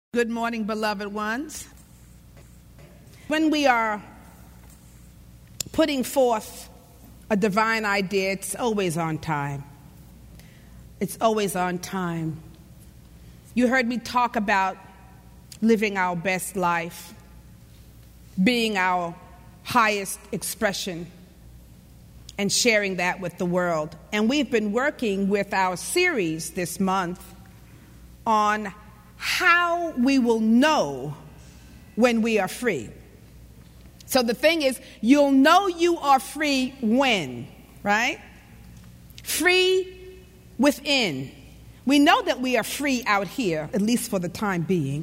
Good morning, beloved ones. When we are putting forth a divine idea, it's always on time. It's always on time. You heard me talk about living our best life, being our highest expression, and sharing that with the world. And we've been working with our series this month on how we will know when we are free. So the thing is, you'll know you are free when, right? Free within. We know that we are free out here, at least for the time being.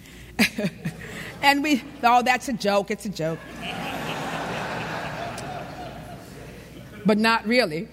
And that's a joke, it's a joke. But not really.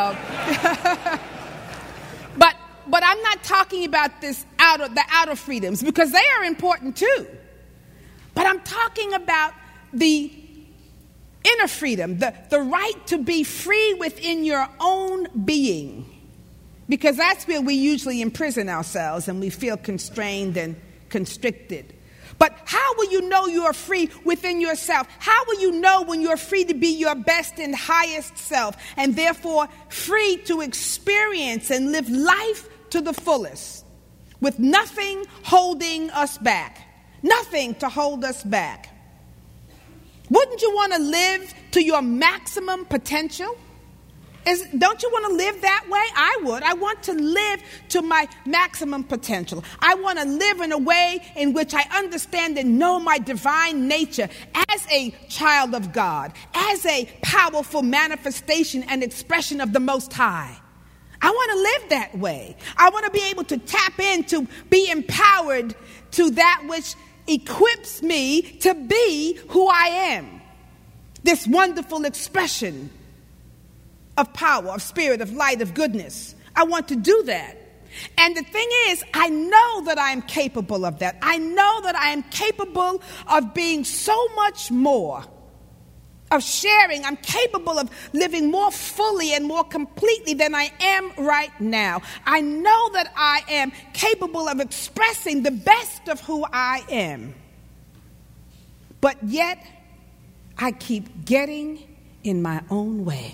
But I'm not talking about the outer freedoms, because they are important too. But I'm talking about the inner freedom, the right to be free within your own being. Because that's where we usually imprison ourselves and we feel constrained and constricted. But how will you know you are free within yourself? How will you know when you're free to be your best and highest self, and therefore free to experience and live life to the fullest, with nothing holding us back? Nothing to hold us back. Wouldn't you want to live to your maximum potential? Don't you want to live that way? I would. I want to live to my maximum potential. I want to live in a way in which I understand and know my divine nature as a child of God, as a powerful manifestation and expression of the Most High. I want to live that way. I want to be able to tap in, to be empowered to that which equips me to be who I am. This wonderful expression of power, of spirit, of light, of goodness. I want to do that. And the thing is, I know that I am capable of that. I know that I am capable of being so much more, of sharing. I'm capable of living more fully and more completely than I am right now. I know that I am capable of expressing the best of who I am. But yet, I keep getting in my own way.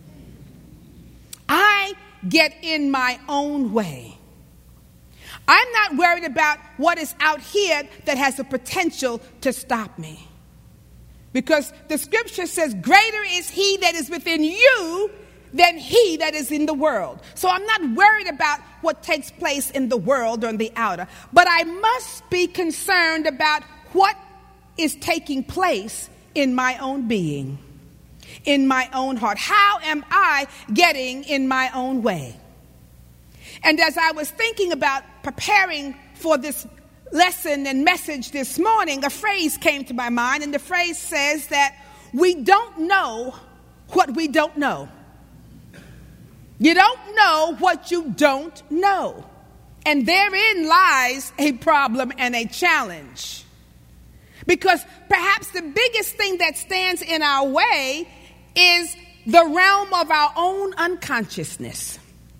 I get in my own way. I'm not worried about what is out here that has the potential to stop me. Because the scripture says, greater is he that is within you than he that is in the world. So I'm not worried about what takes place in the world or in the outer. But I must be concerned about what is taking place in my own being, in my own heart. How am I getting in my own way? And as I was thinking about preparing for this lesson and message this morning, a phrase came to my mind, and the phrase says that we don't know what we don't know. You don't know what you don't know. And therein lies a problem and a challenge. Because perhaps the biggest thing that stands in our way is the realm of our own unconsciousness.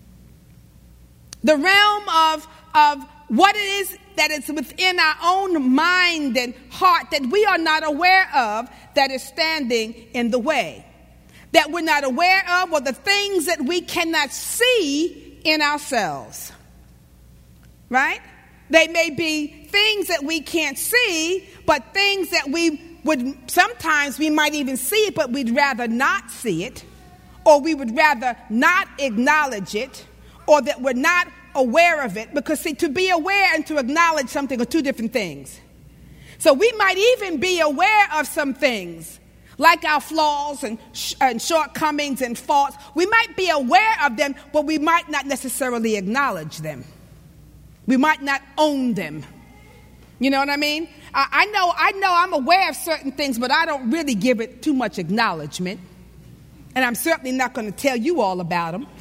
The realm of what it is that is within our own mind and heart that we are not aware of, that is standing in the way. That we're not aware of, or the things that we cannot see in ourselves. Right? They may be things that we can't see, but things that sometimes we might even see it, but we'd rather not see it, or we would rather not acknowledge it, or that we're not aware of it. Because see, to be aware and to acknowledge something are two different things. So we might even be aware of some things, like our flaws and shortcomings and faults. We might be aware of them, but we might not necessarily acknowledge them. We might not own them. You know what I mean? I know I'm aware of certain things, but I don't really give it too much acknowledgement. And I'm certainly not going to tell you all about them.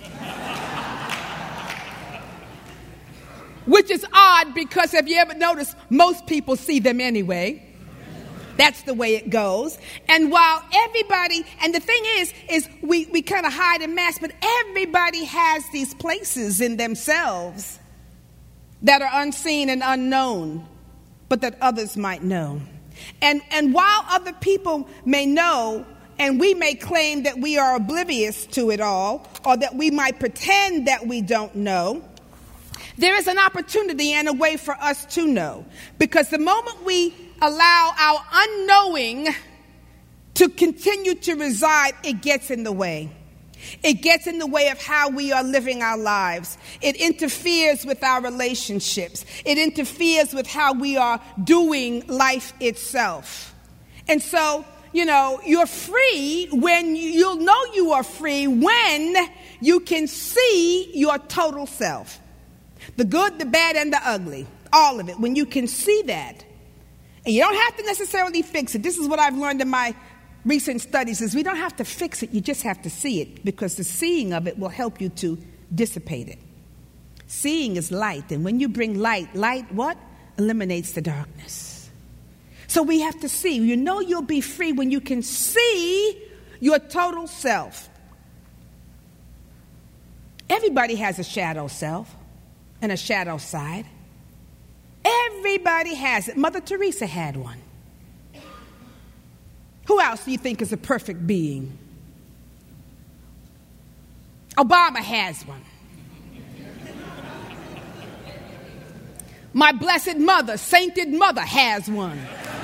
Which is odd, because if you ever notice, most people see them anyway. That's the way it goes. And while everybody, and the thing is we kind of hide and mask, but everybody has these places in themselves that are unseen and unknown but that others might know. And while other people may know, and we may claim that we are oblivious to it all, or that we might pretend that we don't know, there is an opportunity and a way for us to know. Because the moment we allow our unknowing to continue to reside, it gets in the way. It gets in the way of how we are living our lives. It interferes with our relationships. It interferes with how we are doing life itself. And so, you're free when you'll know you are free when you can see your total self. The good, the bad, and the ugly. All of it. When you can see that. And you don't have to necessarily fix it. This is what I've learned in my recent studies is we don't have to fix it, you just have to see it, because the seeing of it will help you to dissipate it. Seeing is light, and when you bring light what? Eliminates the darkness. So we have to see. You'll be free when you can see your total self. Everybody has a shadow self and a shadow side. Everybody has it. Mother Teresa had one. Who else do you think is a perfect being? Obama has one. My blessed mother, sainted mother, has one.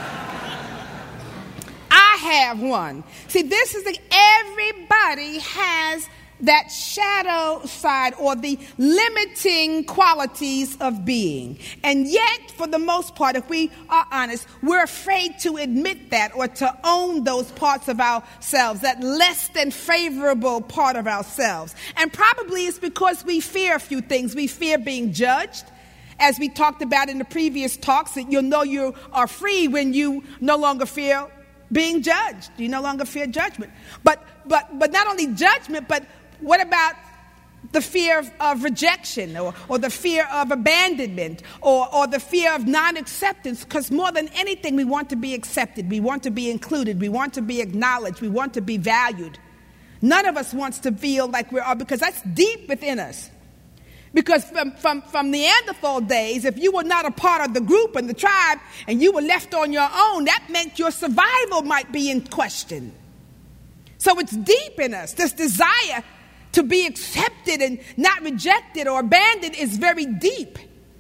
I have one. See, this is everybody has that shadow side or the limiting qualities of being. And yet, for the most part, if we are honest, we're afraid to admit that or to own those parts of ourselves, that less than favorable part of ourselves. And probably it's because we fear a few things. We fear being judged. As we talked about in the previous talks, that you'll know you are free when you no longer fear being judged. You no longer fear judgment. But not only judgment, but what about the fear of rejection or the fear of abandonment or the fear of non-acceptance? Because more than anything, we want to be accepted. We want to be included. We want to be acknowledged. We want to be valued. None of us wants to feel like we're all, because that's deep within us. Because from Neanderthal days, if you were not a part of the group and the tribe and you were left on your own, that meant your survival might be in question. So it's deep in us. This desire to be accepted and not rejected or abandoned is very deep.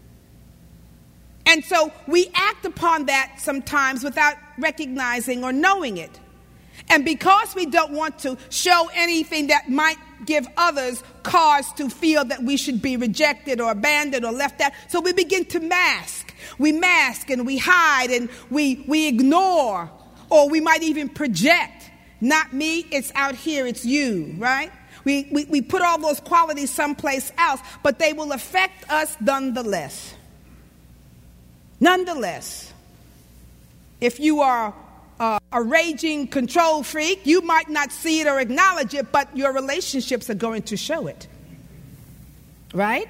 And so we act upon that sometimes without recognizing or knowing it. And because we don't want to show anything that might give others cause to feel that we should be rejected or abandoned or left out, so we begin to mask. We mask and we hide and we ignore, or we might even project. Not me, it's out here, it's you, right? We put all those qualities someplace else, but they will affect us nonetheless. Nonetheless, if you are a raging control freak, you might not see it or acknowledge it, but your relationships are going to show it. Right?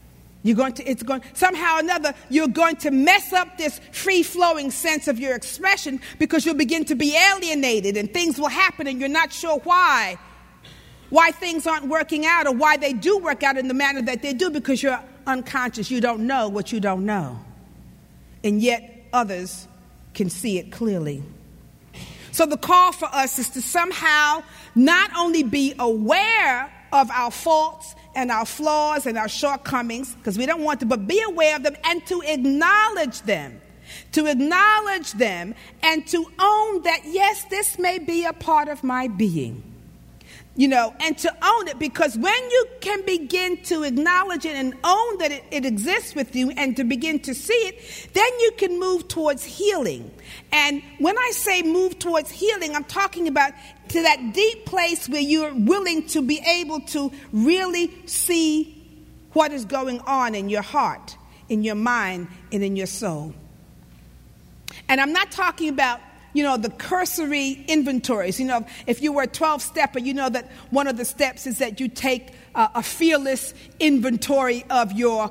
Somehow or another, you're going to mess up this free-flowing sense of your expression, because you'll begin to be alienated and things will happen and you're not sure why things aren't working out or why they do work out in the manner that they do, because you're unconscious. You don't know what you don't know. And yet others can see it clearly. So the call for us is to somehow not only be aware of our faults and our flaws and our shortcomings, because we don't want to, but be aware of them and to acknowledge them. To acknowledge them and to own that, yes, this may be a part of my being. And to own it, because when you can begin to acknowledge it and own that it exists with you and to begin to see it, then you can move towards healing. And when I say move towards healing, I'm talking about to that deep place where you're willing to be able to really see what is going on in your heart, in your mind, and in your soul. And I'm not talking about the cursory inventories. If you were a 12-stepper, you know that one of the steps is that you take a fearless inventory of your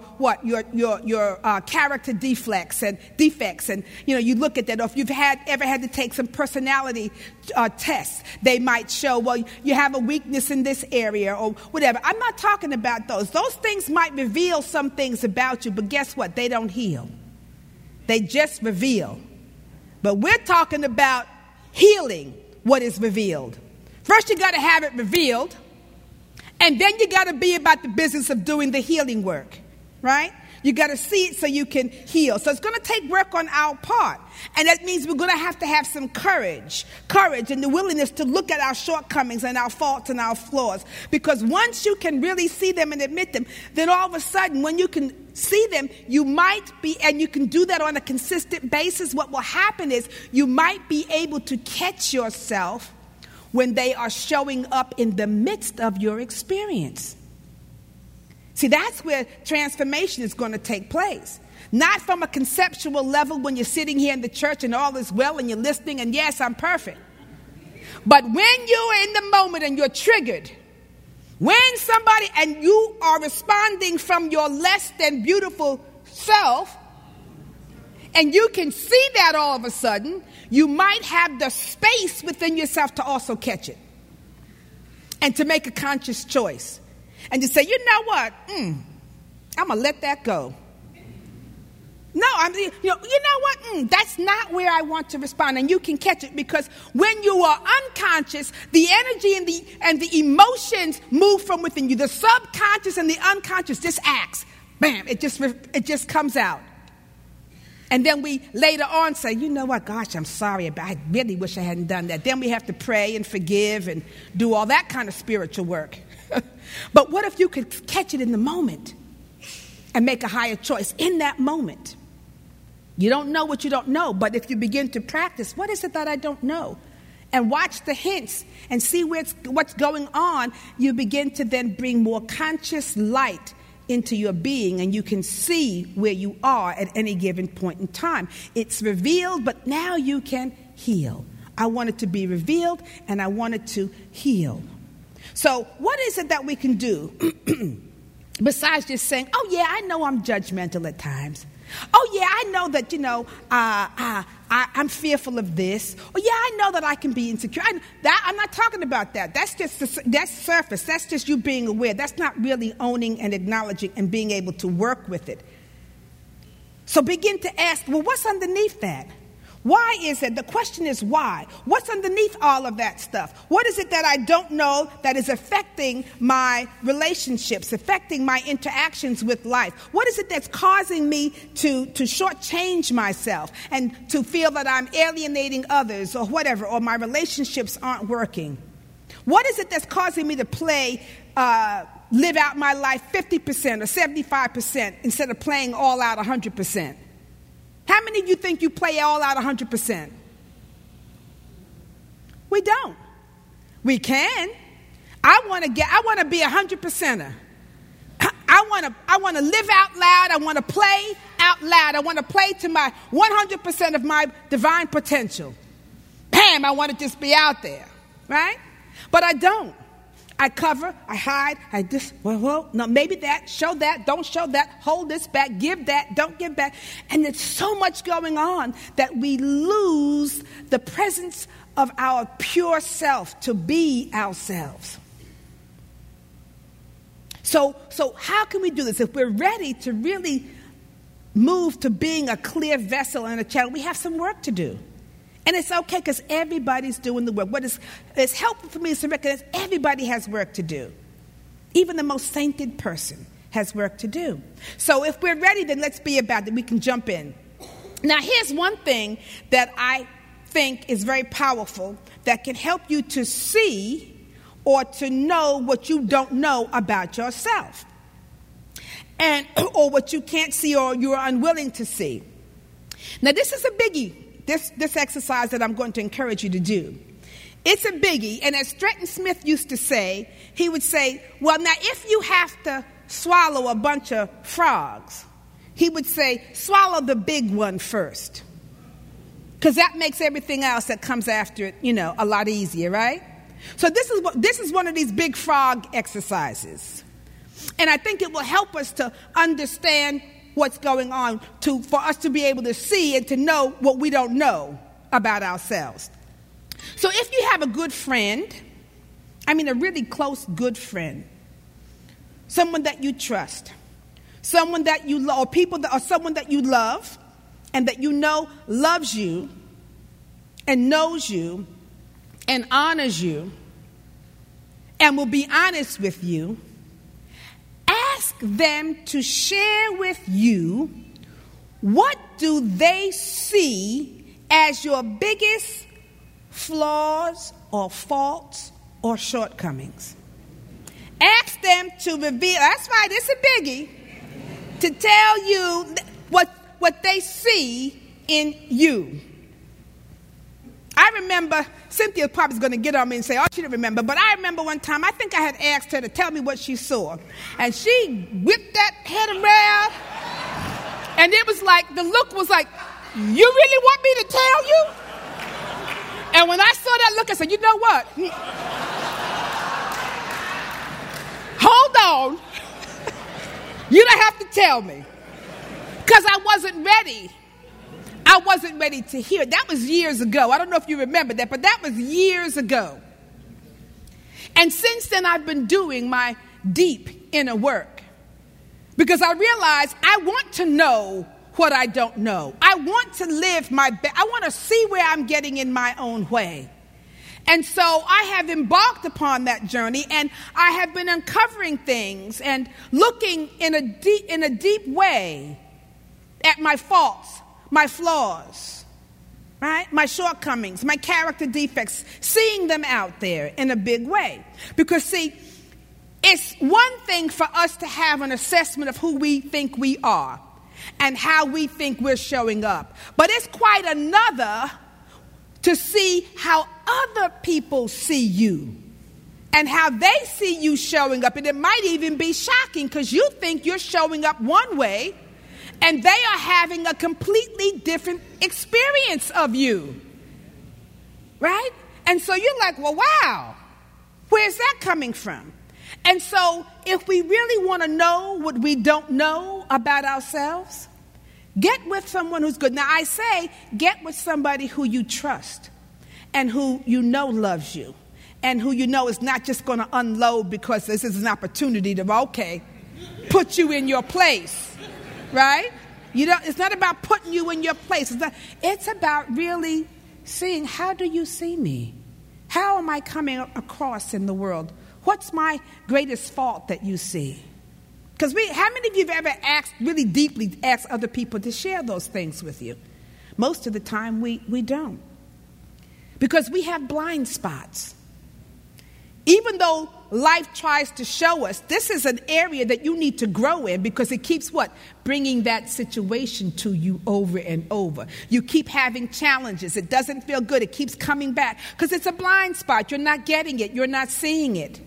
character defects, and you look at that. Or if you've ever had to take some personality tests, they might show, well, you have a weakness in this area or whatever. I'm not talking about those. Those things might reveal some things about you, but guess what? They don't heal. They just reveal. But we're talking about healing what is revealed. First, you got to have it revealed. And then you got to be about the business of doing the healing work, right? You got to see it so you can heal. So it's going to take work on our part. And that means we're going to have some courage and the willingness to look at our shortcomings and our faults and our flaws. Because once you can really see them and admit them, then all of a sudden, when you can see them, you might be, and you can do that on a consistent basis, what will happen is you might be able to catch yourself when they are showing up in the midst of your experience. See, that's where transformation is going to take place. Not from a conceptual level when you're sitting here in the church and all is well and you're listening and yes, I'm perfect. But when you're in the moment and you're triggered, when somebody, and you are responding from your less than beautiful self, and you can see that all of a sudden, you might have the space within yourself to also catch it and to make a conscious choice. And to say, you know what? I'm going to let that go. No, you know what? That's not where I want to respond. And you can catch it because when you are unconscious, the energy and the emotions move from within you. The subconscious and the unconscious just acts. Bam, it just comes out. And then we later on say, you know what? Gosh, I'm sorry. I really wish I hadn't done that. Then we have to pray and forgive and do all that kind of spiritual work. But what if you could catch it in the moment and make a higher choice in that moment? You don't know what you don't know, but if you begin to practice, what is it that I don't know? And watch the hints and see what's going on, you begin to then bring more conscious light into your being, and you can see where you are at any given point in time. It's revealed, but now you can heal. I want it to be revealed, and I want it to heal. So what is it that we can do besides just saying, oh, yeah, I know I'm judgmental at times. Oh, yeah, I know that, I'm fearful of this. Oh, yeah, I know that I can be insecure. I'm not talking about that. That's surface. That's just you being aware. That's not really owning and acknowledging and being able to work with it. So begin to ask, well, what's underneath that? Why is it? The question is why. What's underneath all of that stuff? What is it that I don't know that is affecting my relationships, affecting my interactions with life? What is it that's causing me to shortchange myself and to feel that I'm alienating others or whatever, or my relationships aren't working? What is it that's causing me to live out my life 50% or 75% instead of playing all out 100%? How many of you think you play all out 100%? We don't. We can. I want to be 100%er. I want to live out loud. I want to play out loud. I want to play to my 100% of my divine potential. Bam, I want to just be out there, right? But I don't. I cover, I hide, no, maybe that, show that, don't show that, hold this back, give that, don't give back. And there's so much going on that we lose the presence of our pure self to be ourselves. So how can we do this? If we're ready to really move to being a clear vessel and a channel, we have some work to do. And it's okay because everybody's doing the work. What is helpful for me is to recognize everybody has work to do. Even the most sainted person has work to do. So if we're ready, then let's be about it. We can jump in. Now, here's one thing that I think is very powerful that can help you to see or to know what you don't know about yourself, or what you can't see or you're unwilling to see. Now, this is a biggie. This exercise that I'm going to encourage you to do. It's a biggie. And as Stretton Smith used to say, he would say, well, now if you have to swallow a bunch of frogs, he would say, swallow the big one first. Because that makes everything else that comes after it, a lot easier, right? So this is one of these big frog exercises. And I think it will help us to understand what's going on for us to be able to see and to know what we don't know about ourselves. So if you have a good friend, a really close good friend, someone that you trust, someone that you love, or someone that you love, and that you know loves you and knows you and honors you and will be honest with you, ask them to share with you what do they see as your biggest flaws or faults or shortcomings. Ask them to reveal, that's right, it's a biggie, to tell you what they see in you. I remember, Cynthia probably is going to get on me and say, oh, she didn't remember. But I remember one time, I think I had asked her to tell me what she saw. And she whipped that head around. And it was like, the look was like, you really want me to tell you? And when I saw that look, I said, you know what? Hold on. You don't have to tell me. Because I wasn't ready. I wasn't ready to hear. That was years ago. I don't know if you remember that, but that was years ago. And since then, I've been doing my deep inner work. Because I realized I want to know what I don't know. I want to live my best. I want to see where I'm getting in my own way. And so I have embarked upon that journey, and I have been uncovering things and looking in a deep way at my faults, my flaws, right? My shortcomings, my character defects, seeing them out there in a big way. Because, see, it's one thing for us to have an assessment of who we think we are and how we think we're showing up. But it's quite another to see how other people see you and how they see you showing up. And it might even be shocking because you think you're showing up one way and they are having a completely different experience of you, right? And so you're like, well, wow, where's that coming from? And so if we really want to know what we don't know about ourselves, get with someone who's good. Now, I say get with somebody who you trust and who you know loves you and who you know is not just going to unload because this is an opportunity to, okay, put you in your place. Right? It's not about putting you in your place. It's about really seeing, how do you see me? How am I coming across in the world? What's my greatest fault that you see? Because how many of you have ever really deeply asked other people to share those things with you? Most of the time we don't. Because we have blind spots. Even though life tries to show us, this is an area that you need to grow in because it keeps what? Bringing that situation to you over and over. You keep having challenges. It doesn't feel good. It keeps coming back because it's a blind spot. You're not getting it. You're not seeing it.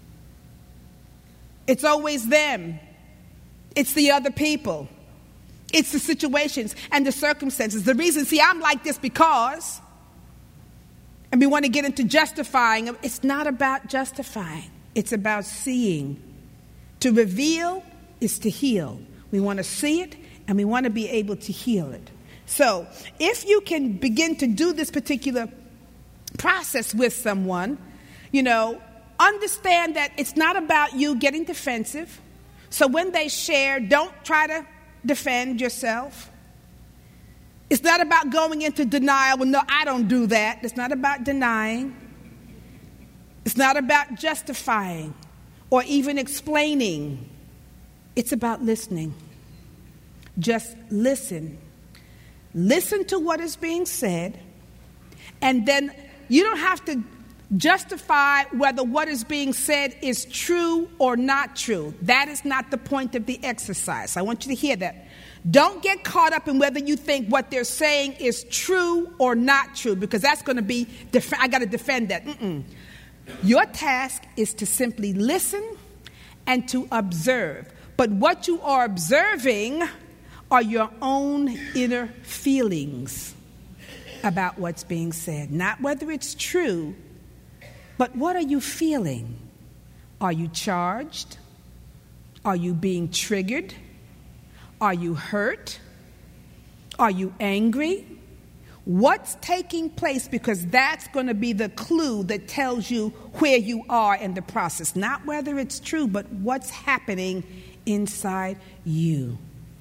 It's always them. It's the other people. It's the situations and the circumstances. The reason, see, I'm like this because... And we want to get into justifying. It's not about justifying. It's about seeing. To reveal is to heal. We want to see it, and we want to be able to heal it. So if you can begin to do this particular process with someone, understand that it's not about you getting defensive. So when they share, don't try to defend yourself. It's not about going into denial. Well, no, I don't do that. It's not about denying. It's not about justifying or even explaining. It's about listening. Just listen. Listen to what is being said. And then you don't have to justify whether what is being said is true or not true. That is not the point of the exercise. I want you to hear that. Don't get caught up in whether you think what they're saying is true or not true, because that's going to be, I got to defend that. Your task is to simply listen and to observe. But what you are observing are your own inner feelings about what's being said. Not whether it's true, but what are you feeling? Are you charged? Are you being triggered? Are you hurt? Are you angry? What's taking place? Because that's going to be the clue that tells you where you are in the process. Not whether it's true, but what's happening inside you.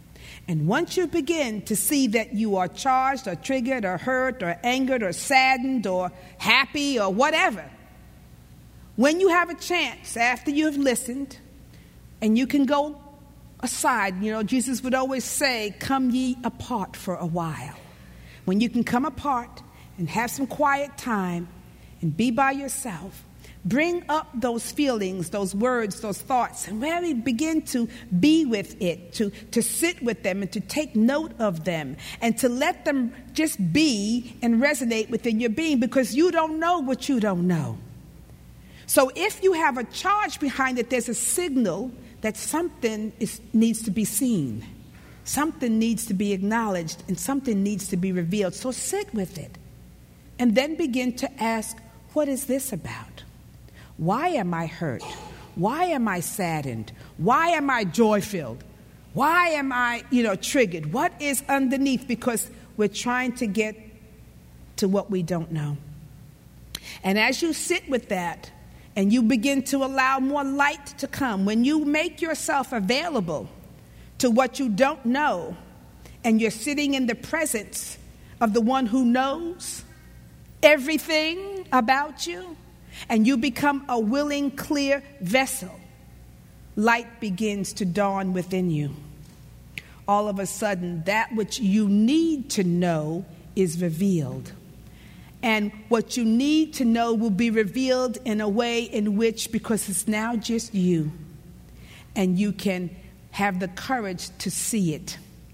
And once you begin to see that you are charged or triggered or hurt or angered or saddened or happy or whatever, when you have a chance after you have listened and you can go aside, Jesus would always say, come ye apart for a while. When you can come apart and have some quiet time and be by yourself, bring up those feelings, those words, those thoughts, and really begin to be with it, to sit with them and to take note of them and to let them just be and resonate within your being, because you don't know what you don't know. So if you have a charge behind it, there's a signal that something needs to be seen. Something needs to be acknowledged and something needs to be revealed. So sit with it and then begin to ask, what is this about? Why am I hurt? Why am I saddened? Why am I joy-filled? Why am I, triggered? What is underneath? Because we're trying to get to what we don't know. And as you sit with that and you begin to allow more light to come, when you make yourself available to what you don't know, and you're sitting in the presence of the one who knows everything about you, and you become a willing, clear vessel, light begins to dawn within you. All of a sudden, that which you need to know is revealed. And what you need to know will be revealed in a way in which, because it's now just you, and you can have the courage to see it,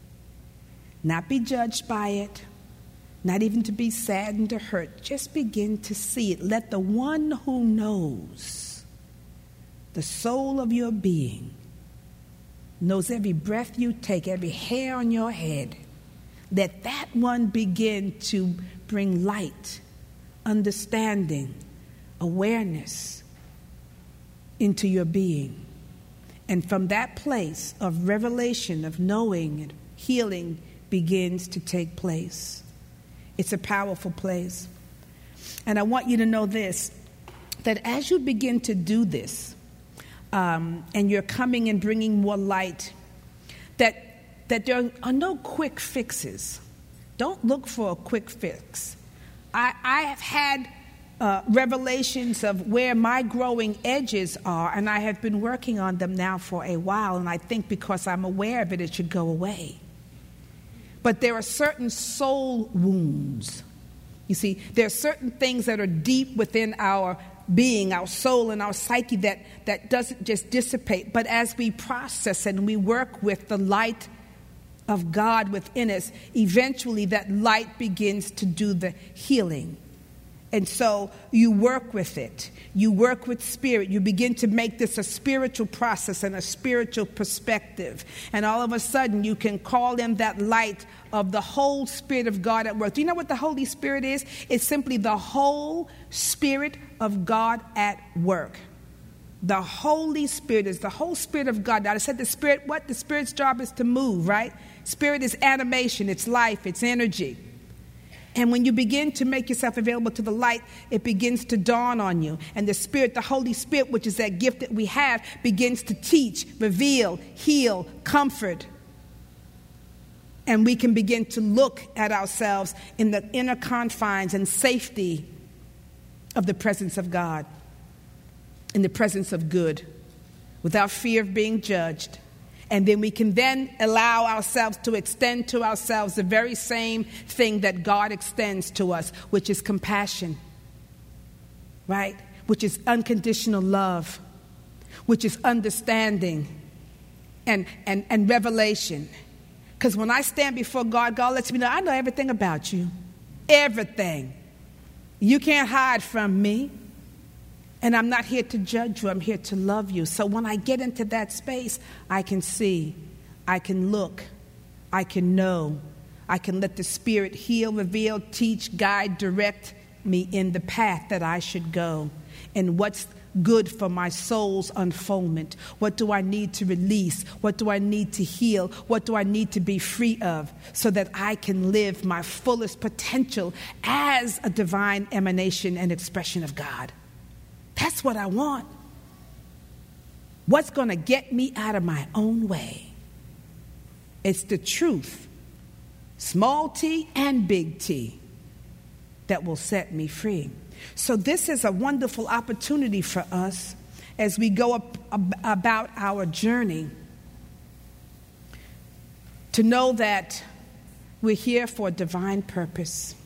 not be judged by it, not even to be saddened or hurt. Just begin to see it. Let the one who knows the soul of your being, knows every breath you take, every hair on your head, let that one begin to bring light, understanding, awareness into your being. And from that place of revelation, of knowing and healing begins to take place. It's a powerful place. And I want you to know this, that as you begin to do this, and you're coming and bringing more light, that there are no quick fixes. Don't look for a quick fix. I have had revelations of where my growing edges are, and I have been working on them now for a while, and I think because I'm aware of it, it should go away. But there are certain soul wounds. You see, there are certain things that are deep within our being, our soul and our psyche that doesn't just dissipate, but as we process and we work with the light of God within us, eventually that light begins to do the healing. And so you work with it. You work with spirit. You begin to make this a spiritual process and a spiritual perspective. And all of a sudden you can call in that light of the whole Spirit of God at work. Do you know what the Holy Spirit is? It's simply the whole Spirit of God at work. The Holy Spirit is the whole Spirit of God. Now I said the Spirit, what? The Spirit's job is to move, right? Spirit is animation, it's life, it's energy. And when you begin to make yourself available to the light, it begins to dawn on you. And the Spirit, the Holy Spirit, which is that gift that we have, begins to teach, reveal, heal, comfort. And we can begin to look at ourselves in the inner confines and safety of the presence of God, in the presence of good, without fear of being judged. And then we can then allow ourselves to extend to ourselves the very same thing that God extends to us, which is compassion, right? Which is unconditional love, which is understanding and revelation. Because when I stand before God, God lets me know, I know everything about you. Everything. You can't hide from me. And I'm not here to judge you. I'm here to love you. So when I get into that space, I can see, I can look, I can know. I can let the Spirit heal, reveal, teach, guide, direct me in the path that I should go. And what's good for my soul's unfoldment. What do I need to release? What do I need to heal? What do I need to be free of so that I can live my fullest potential as a divine emanation and expression of God? That's what I want. What's going to get me out of my own way? It's the truth, small t and big T, that will set me free. So this is a wonderful opportunity for us as we go about our journey to know that we're here for a divine purpose,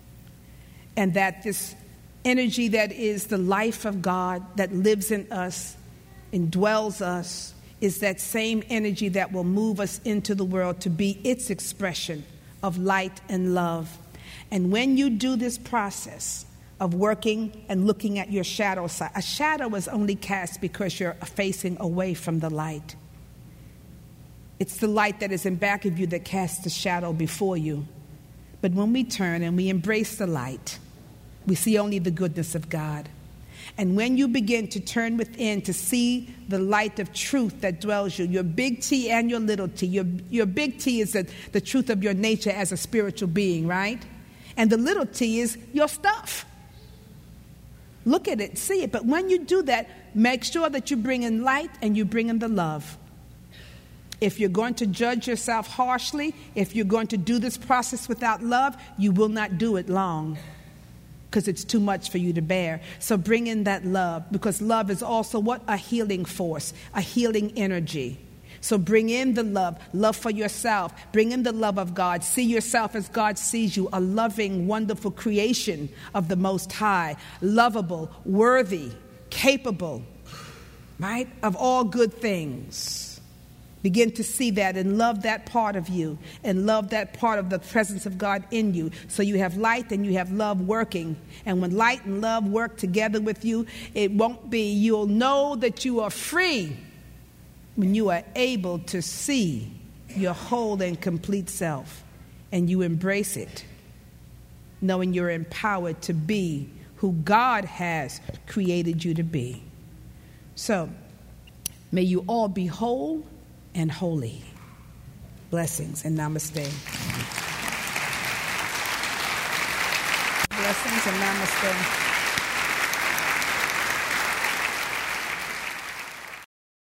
and that this energy that is the life of God that lives in us, indwells us, is that same energy that will move us into the world to be its expression of light and love. And when you do this process of working and looking at your shadow side, a shadow is only cast because you're facing away from the light. It's the light that is in back of you that casts the shadow before you. But when we turn and we embrace the light, we see only the goodness of God. And when you begin to turn within to see the light of truth that dwells you, your big T and your little t, your big T is the truth of your nature as a spiritual being, right? And the little t is your stuff. Look at it, see it. But when you do that, make sure that you bring in light and you bring in the love. If you're going to judge yourself harshly, if you're going to do this process without love, you will not do it long, because it's too much for you to bear. So bring in that love, because love is also what? A healing force, a healing energy. So bring in the love for yourself. Bring in the love of God. See yourself as God sees you, a loving, wonderful creation of the Most High, lovable, worthy, capable, right, of all good things. Begin to see that and love that part of you, and love that part of the presence of God in you. So you have light and you have love working. And when light and love work together with you, you'll know that you are free when you are able to see your whole and complete self, and you embrace it, knowing you're empowered to be who God has created you to be. So may you all be whole and holy. Blessings and namaste. Blessings and namaste.